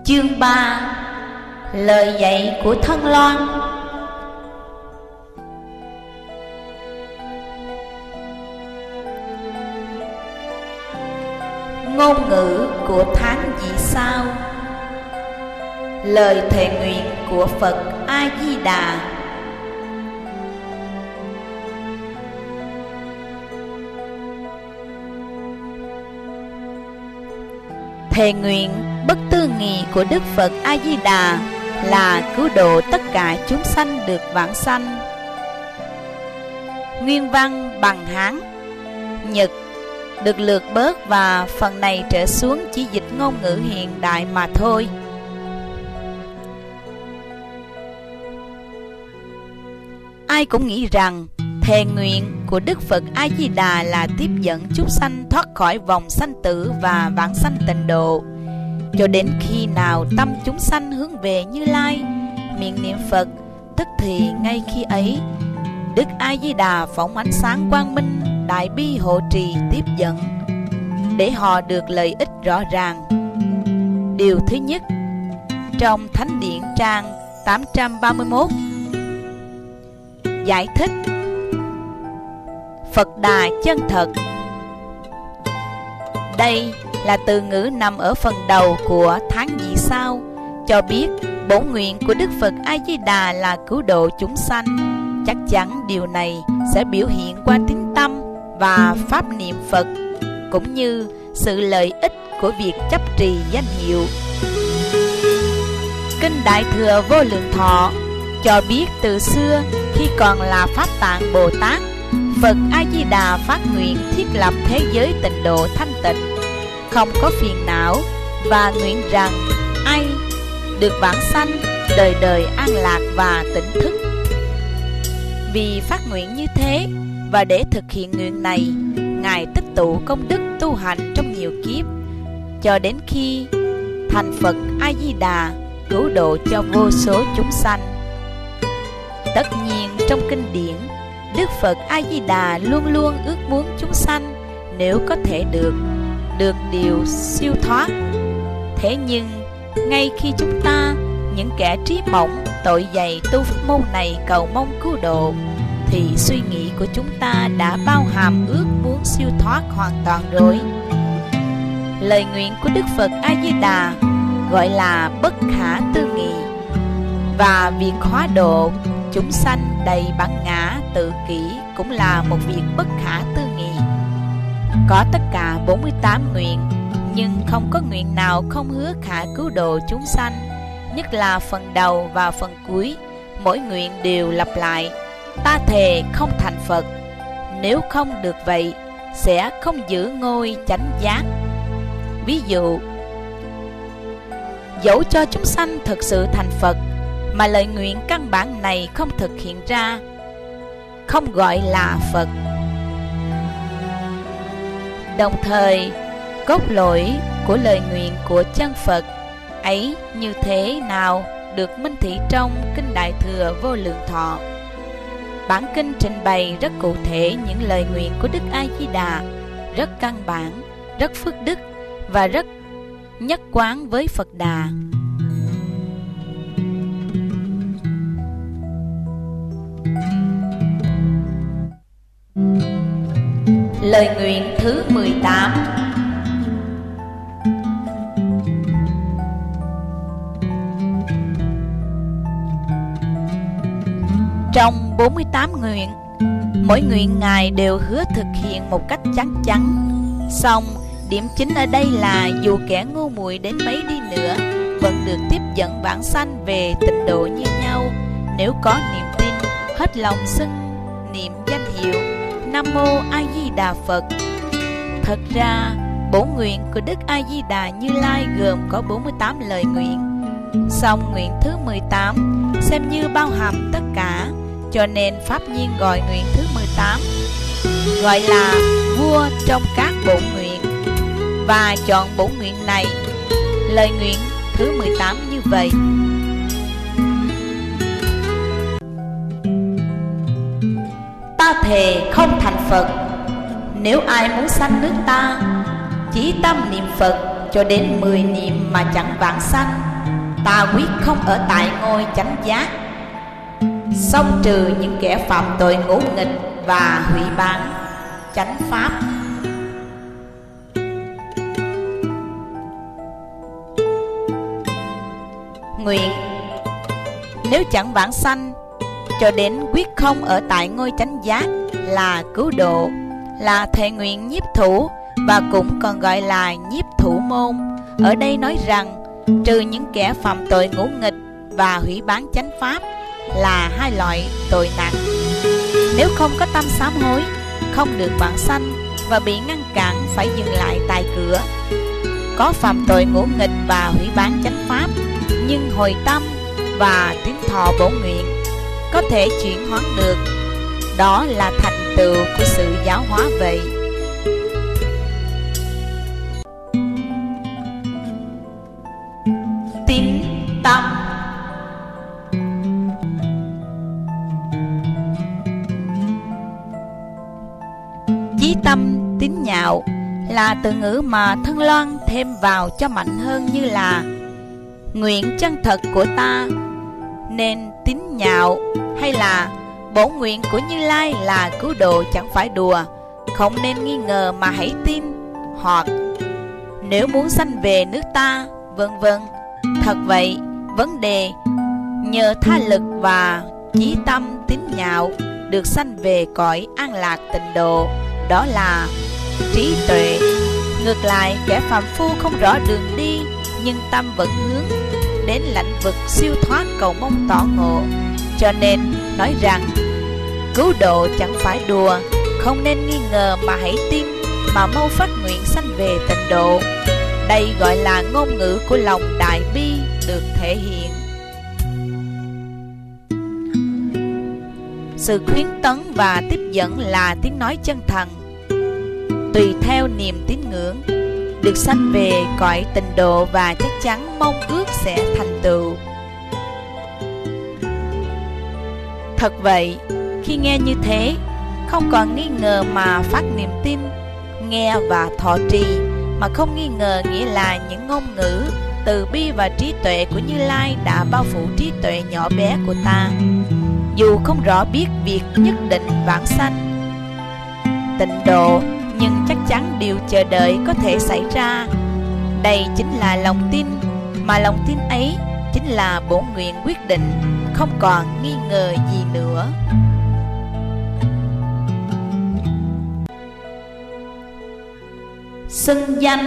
Chương 3: Lời dạy của Thân Loan. Ngôn ngữ của tháng Dị Sao. Lời thệ nguyện của Phật A Di Đà. Thệ nguyện bất tư nghị của Đức Phật A Di Đà là cứu độ tất cả chúng sanh được vãng sanh. Nguyên văn bằng Hán, Nhật được lược bớt và phần này trở xuống chỉ dịch ngôn ngữ hiện đại mà thôi. Ai cũng nghĩ rằng thệ nguyện của Đức Phật A Di Đà là tiếp dẫn chúng sanh thoát khỏi vòng sanh tử và vãng sanh tịnh độ. Cho đến khi nào tâm chúng sanh hướng về Như Lai, miệng niệm Phật, tức thì ngay khi ấy Đức A Di Đà phóng ánh sáng quang minh đại bi hộ trì tiếp dẫn, để họ được lợi ích rõ ràng. Điều thứ nhất, trong Thánh Điển trang 831 giải thích Phật Đà chân thật. Đây là từ ngữ nằm ở phần đầu của tháng Dị Sao, cho biết bổn nguyện của Đức Phật A Di Đà là cứu độ chúng sanh. Chắc chắn điều này sẽ biểu hiện qua tín tâm và pháp niệm Phật, cũng như sự lợi ích của việc chấp trì danh hiệu. Kinh Đại Thừa Vô Lượng Thọ cho biết từ xưa khi còn là Pháp Tạng Bồ Tát, Phật A Di Đà phát nguyện thiết lập thế giới tịnh độ thanh tịnh, không có phiền não, và nguyện rằng ai được vãng sanh đời đời an lạc và tỉnh thức. Vì phát nguyện như thế và để thực hiện nguyện này, Ngài tích tụ công đức tu hành trong nhiều kiếp, cho đến khi thành Phật A Di Đà cứu độ cho vô số chúng sanh. Tất nhiên trong kinh điển, Đức Phật A Di Đà luôn luôn ước muốn chúng sanh nếu có thể được điều siêu thoát. Thế nhưng ngay khi chúng ta, những kẻ trí mỏng tội dày tu pháp môn này cầu mong cứu độ, thì suy nghĩ của chúng ta đã bao hàm ước muốn siêu thoát hoàn toàn rồi. Lời nguyện của Đức Phật A Di Đà gọi là bất khả tư nghị, và việc hóa độ chúng sanh đầy bản ngã tự kỷ cũng là một việc bất khả tư nghị. Có tất cả 48 nguyện, nhưng không có nguyện nào không hứa khả cứu độ chúng sanh. Nhất là phần đầu và phần cuối, mỗi nguyện đều lặp lại: ta thề không thành Phật, nếu không được vậy sẽ không giữ ngôi chánh giác. Ví dụ, dẫu cho chúng sanh thực sự thành Phật mà lời nguyện căn bản này không thực hiện ra, không gọi là Phật. Đồng thời, cốt lõi của lời nguyện của chân Phật ấy như thế nào được minh thị trong Kinh Đại Thừa Vô Lượng Thọ. Bản kinh trình bày rất cụ thể những lời nguyện của Đức A Di Đà, rất căn bản, rất phước đức và rất nhất quán với Phật Đà. Lời nguyện thứ 18. Trong 48 nguyện, mỗi nguyện Ngài đều hứa thực hiện một cách chắc chắn. Song điểm chính ở đây là dù kẻ ngu muội đến mấy đi nữa vẫn được tiếp dẫn vãng sanh về tịnh độ như nhau, nếu có niềm tin, hết lòng xưng niệm danh hiệu Nam Mô A Di Đà Phật. Thật ra, bổn nguyện của Đức A Di Đà Như Lai gồm có 48 lời nguyện. Song nguyện thứ 18 xem như bao hàm tất cả, cho nên Pháp Nhiên gọi nguyện thứ 18 gọi là vua trong các bổn nguyện, và chọn bổn nguyện này. Lời nguyện thứ 18 như vậy: ta thề không thành Phật, nếu ai muốn sanh nước ta, chí tâm niệm Phật cho đến 10 niệm mà chẳng vãng sanh, ta quyết không ở tại ngôi chánh giác, xông trừ những kẻ phạm tội ngỗ nghịch và hủy bán chánh pháp. Nguyện: nếu chẳng vãng sanh cho đến quyết không ở tại ngôi chánh giác là cứu độ, là thệ nguyện nhiếp thủ, và cũng còn gọi là nhiếp thủ môn. Ở đây nói rằng trừ những kẻ phạm tội ngỗ nghịch và hủy bán chánh pháp là hai loại tội nặng. Nếu không có tâm sám hối, không được vãng sanh và bị ngăn cản phải dừng lại tại cửa. Có phạm tội ngỗ nghịch và hủy bán chánh pháp, nhưng hồi tâm và tiếng thọ bổ nguyện có thể chuyển hóa được. Đó là thành tựu của sự giáo hóa vậy. Tín tâm. Chí tâm tín nhạo là từ ngữ mà Thân Loan thêm vào cho mạnh hơn, như là nguyện chân thật của ta nên tín nhạo, hay là bổn nguyện của Như Lai là cứu độ chẳng phải đùa, không nên nghi ngờ mà hãy tin, hoặc nếu muốn sanh về nước ta, vân vân. Thật vậy, vấn đề nhờ tha lực và chí tâm tín nhạo được sanh về cõi an lạc tịnh độ, đó là trí tuệ. Ngược lại, kẻ phàm phu không rõ đường đi, nhưng tâm vẫn hướng đến lãnh vực siêu thoát cầu mong tỏ ngộ. Cho nên nói rằng cứu độ chẳng phải đùa, không nên nghi ngờ mà hãy tin, mà mau phát nguyện sanh về tịnh độ. Đây gọi là ngôn ngữ của lòng đại bi được thể hiện. Sự khuyến tấn và tiếp dẫn là tiếng nói chân thành, tùy theo niềm tín ngưỡng, được sanh về cõi tịnh độ và chắc chắn mong ước sẽ thành tựu. Thật vậy, khi nghe như thế, không còn nghi ngờ mà phát niềm tin, nghe và thọ trì mà không nghi ngờ, nghĩa là những ngôn ngữ từ bi và trí tuệ của Như Lai đã bao phủ trí tuệ nhỏ bé của ta. Dù không rõ biết việc nhất định vãng sanh tịnh độ, nhưng chắc chắn điều chờ đợi có thể xảy ra. Đây chính là lòng tin, mà lòng tin ấy chính là bổn nguyện quyết định, không còn nghi ngờ gì nữa. Xưng danh.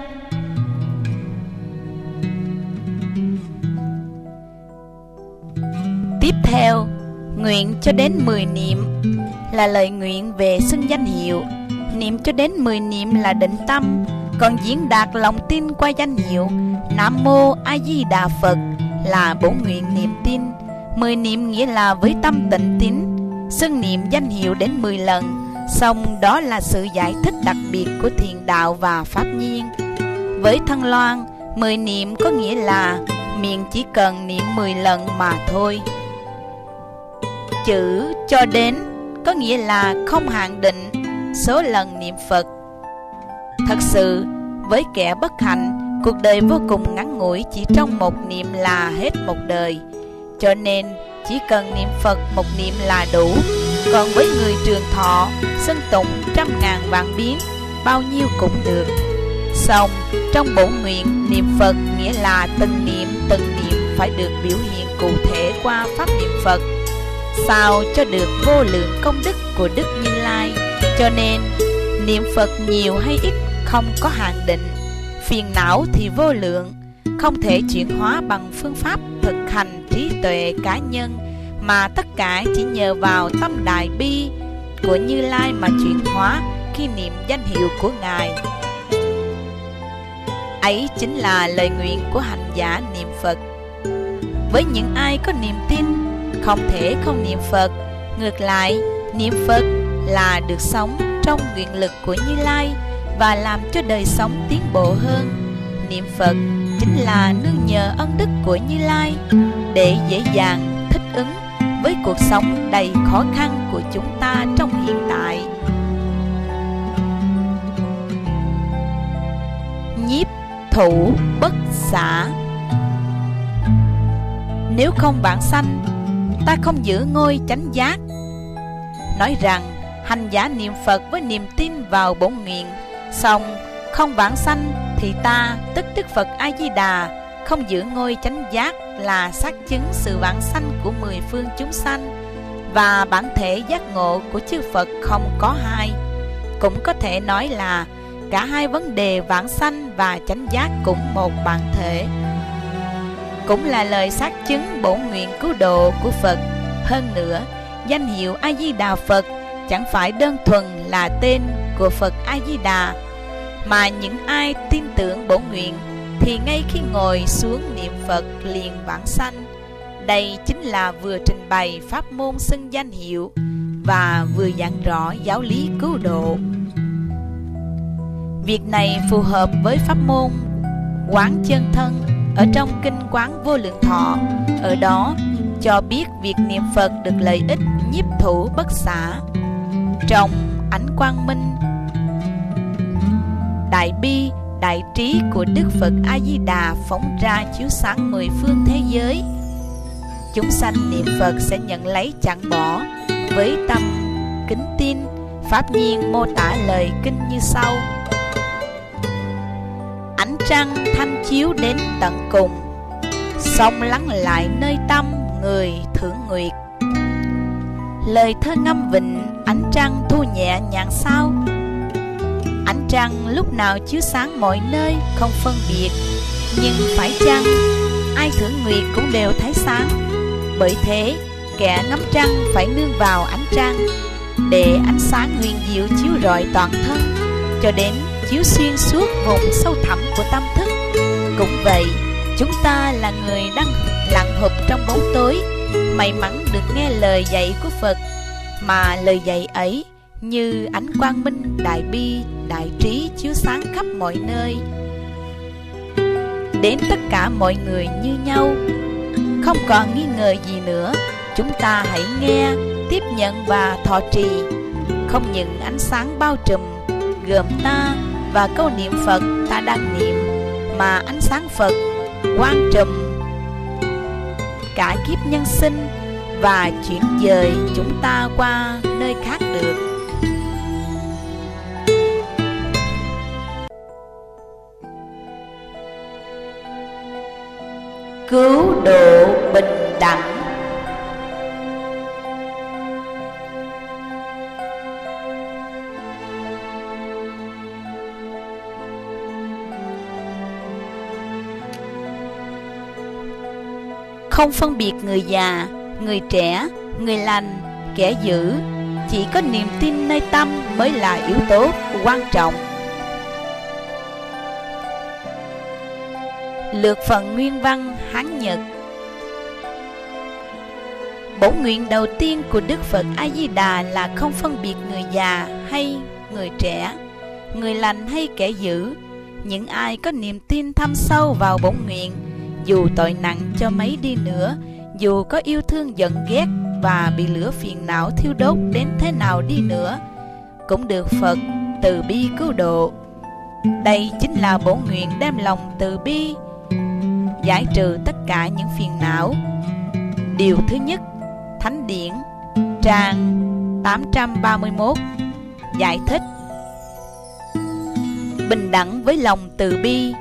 Tiếp theo, nguyện cho đến 10 niệm là lời nguyện về xưng danh hiệu. Niệm cho đến 10 niệm là định tâm, còn diễn đạt lòng tin qua danh hiệu Nam Mô A Di Đà Phật là bổn nguyện niệm tin. 10 niệm nghĩa là với tâm tịnh tín, xưng niệm danh hiệu đến 10 lần. Xong đó là sự giải thích đặc biệt của thiền đạo và pháp nhiên. Với Thân Loan, 10 niệm có nghĩa là miệng chỉ cần niệm 10 lần mà thôi. Chữ cho đến có nghĩa là không hạn định số lần niệm Phật. Thật sự, với kẻ bất hạnh, cuộc đời vô cùng ngắn ngủi, chỉ trong một niệm là hết một đời. Cho nên chỉ cần niệm Phật một niệm là đủ. Còn với người trường thọ, xưng tụng 100.000 vạn biến, bao nhiêu cũng được. Xong, trong bổn nguyện niệm Phật nghĩa là từng niệm phải được biểu hiện cụ thể qua pháp niệm Phật, sao cho được vô lượng công đức của Đức Như Lai. Cho nên niệm Phật nhiều hay ít không có hạn định. Phiền não thì vô lượng, không thể chuyển hóa bằng phương pháp thực hành trí tuệ cá nhân, mà tất cả chỉ nhờ vào tâm đại bi của Như Lai mà chuyển hóa khi niệm danh hiệu của Ngài. Ấy chính là lời nguyện của hành giả niệm Phật. Với những ai có niềm tin, không thể không niệm Phật. Ngược lại, niệm Phật là được sống trong nguyện lực của Như Lai và làm cho đời sống tiến bộ hơn. Niệm Phật chính là nương nhờ ân đức của Như Lai để dễ dàng thích ứng với cuộc sống đầy khó khăn của chúng ta trong hiện tại. Nhiếp thủ bất xả. Nếu không vãng sanh, ta không giữ ngôi chánh giác. Nói rằng hành giả niệm Phật với niềm tin vào bổn nguyện, xong không vãng sanh, thì ta, tức Đức Phật A-di-đà, không giữ ngôi chánh giác là xác chứng sự vãng sanh của mười phương chúng sanh, và bản thể giác ngộ của chư Phật không có hai. Cũng có thể nói là cả hai vấn đề vãng sanh và chánh giác cũng một bản thể, cũng là lời xác chứng bổn nguyện cứu độ của Phật. Hơn nữa, danh hiệu A-di-đà Phật chẳng phải đơn thuần là tên của Phật A-di-đà, mà những ai tin tưởng bổn nguyện thì ngay khi ngồi xuống niệm Phật liền vãng sanh. Đây chính là vừa trình bày pháp môn xưng danh hiệu và vừa giảng rõ giáo lý cứu độ. Việc này phù hợp với pháp môn quán chân thân ở trong kinh Quán Vô Lượng Thọ. Ở đó cho biết việc niệm Phật được lợi ích nhiếp thủ bất xả. Trong ánh quang minh đại bi đại trí của Đức Phật A-di-đà phóng ra chiếu sáng mười phương thế giới, chúng sanh niệm Phật sẽ nhận lấy chẳng bỏ. Với tâm kính tin, Pháp Nhiên mô tả lời kinh như sau: ánh trăng thanh chiếu đến tận cùng, sông lắng lại nơi tâm người thưởng nguyệt. Lời thơ ngâm vịnh ánh trăng thu nhẹ nhàng sao. Ánh trăng lúc nào chiếu sáng mọi nơi không phân biệt, nhưng phải chăng ai thưởng nguyệt cũng đều thấy sáng. Bởi thế kẻ ngắm trăng phải nương vào ánh trăng, để ánh sáng huyền diệu chiếu rọi toàn thân, cho đến chiếu xuyên suốt vùng sâu thẳm của tâm thức. Cũng vậy, chúng ta là người đang lặng hụp trong bóng tối, may mắn được nghe lời dạy của Phật, mà lời dạy ấy như ánh quang minh đại bi đại trí chiếu sáng khắp mọi nơi, đến tất cả mọi người như nhau, không còn nghi ngờ gì nữa. Chúng ta hãy nghe, tiếp nhận và thọ trì. Không những ánh sáng bao trùm gồm ta và câu niệm Phật ta đang niệm, mà ánh sáng Phật quang trùm cả kiếp nhân sinh và chuyển dời chúng ta qua nơi khác được. Cứu độ bình đẳng. Không phân biệt người già, người trẻ, người lành, kẻ dữ, chỉ có niềm tin nơi tâm mới là yếu tố quan trọng. Lược phần nguyên văn Hán Nhật. Bổn nguyện đầu tiên của Đức Phật A-di-đà là không phân biệt người già hay người trẻ, người lành hay kẻ dữ. Những ai có niềm tin thâm sâu vào bổn nguyện, dù tội nặng cho mấy đi nữa, dù có yêu thương giận ghét và bị lửa phiền não thiêu đốt đến thế nào đi nữa, cũng được Phật từ bi cứu độ. Đây chính là bổn nguyện đem lòng từ bi giải trừ tất cả những phiền não. Điều thứ nhất, Thánh Điển trang 831 giải thích: bình đẳng với lòng từ bi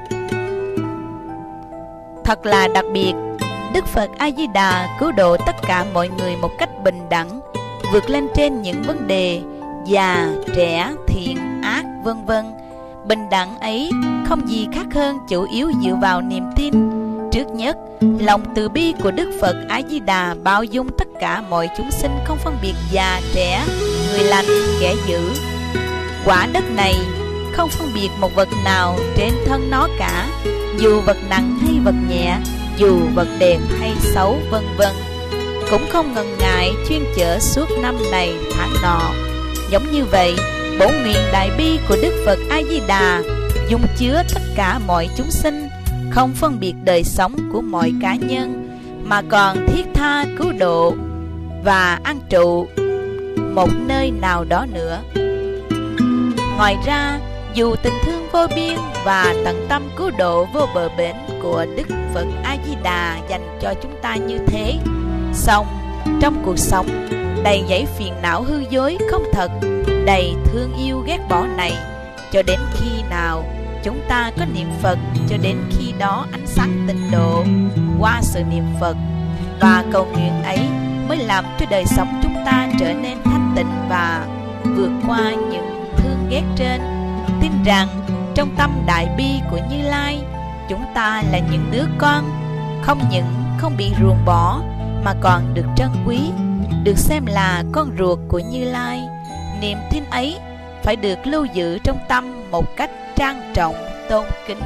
thật là đặc biệt. Đức Phật A-di-đà cứu độ tất cả mọi người một cách bình đẳng, vượt lên trên những vấn đề già, trẻ, thiện, ác, vân vân. Bình đẳng ấy không gì khác hơn chủ yếu dựa vào niềm tin. Trước nhất, lòng từ bi của Đức Phật A-di-đà bao dung tất cả mọi chúng sinh, không phân biệt già, trẻ, người lành, kẻ dữ. Quả đất này không phân biệt một vật nào trên thân nó cả, dù vật nặng hay vật nhẹ, dù vật đẹp hay xấu, vân vân. Cũng không ngần ngại chuyên chở suốt năm này tháng nọ. Giống như vậy, bổn nguyện đại bi của Đức Phật A-di-đà dung chứa tất cả mọi chúng sinh, không phân biệt đời sống của mọi cá nhân, mà còn thiết tha cứu độ và an trụ một nơi nào đó nữa. Ngoài ra, Dù tình thương vô biên và tận tâm cứu độ vô bờ bến của Đức Phật A-di-đà dành cho chúng ta như thế, song trong cuộc sống đầy dẫy phiền não hư dối không thật, đầy thương yêu ghét bỏ này, cho đến khi nào chúng ta có niệm Phật, cho đến khi đó ánh sáng tịnh độ qua sự niệm Phật và cầu nguyện ấy mới làm cho đời sống chúng ta trở nên thanh tịnh và vượt qua những thương ghét trên. Tin rằng trong tâm đại bi của Như Lai, chúng ta là những đứa con không những không bị ruồng bỏ mà còn được trân quý, được xem là con ruột của Như Lai. Niềm tin ấy phải được lưu giữ trong tâm một cách trang trọng, tôn kính.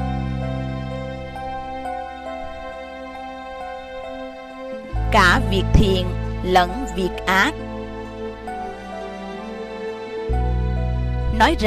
Cả việc thiện lẫn việc ác. Nói